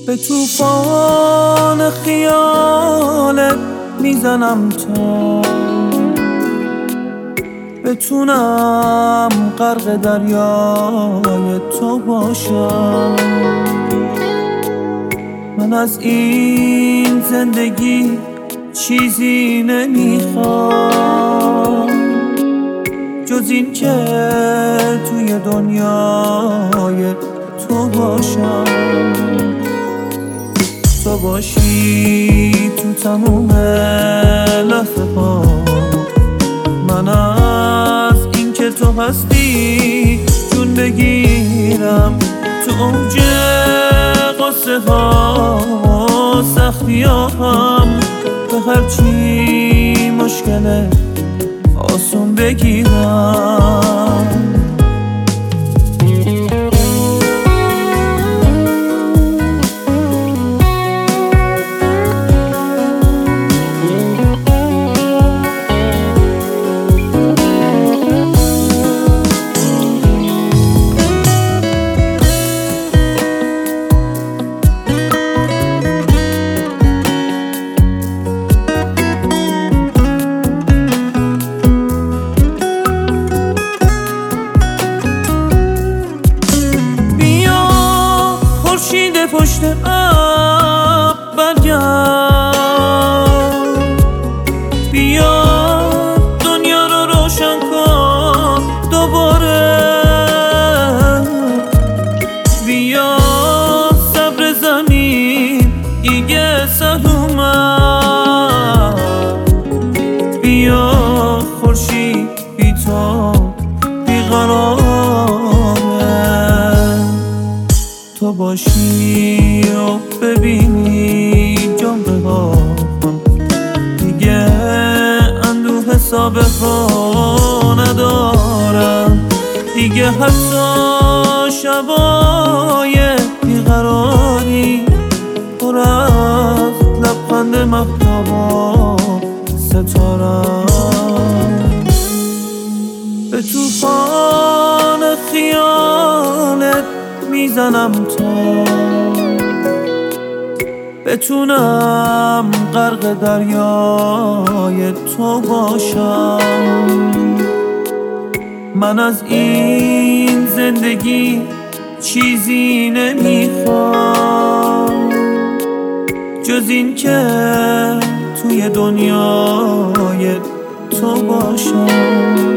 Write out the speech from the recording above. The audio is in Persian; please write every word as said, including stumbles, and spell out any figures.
به توفان خیالت میزنم تا بتونم غرق دریای تو باشم. من از این زندگی چیزی نمیخوام جز این که توی دنیای تو باشم. تو باشی تو تموم لحظه ها، من از این که تو هستی جون بگیرم. تو اوج قصه ها سختی ها هم به هرچی مشکله آسون بگیرم. پشت اب برگرد، بیا دنیا رو روشن کن دوباره. بیا صبر زمین دیگه سر اومد، بیا خورشید بی تو بیقراره. تو باشی و ببینی جنبه ها دیگه اندوه حسابه ها ندارم. دیگه حتی شبای بیقراری پر از لبخند مهتاب و ستارم. به توفان خیالت میزنم تا بتونم غرق دریای تو باشم. من از این زندگی چیزی نمیخوام جز این که توی دنیای تو باشم.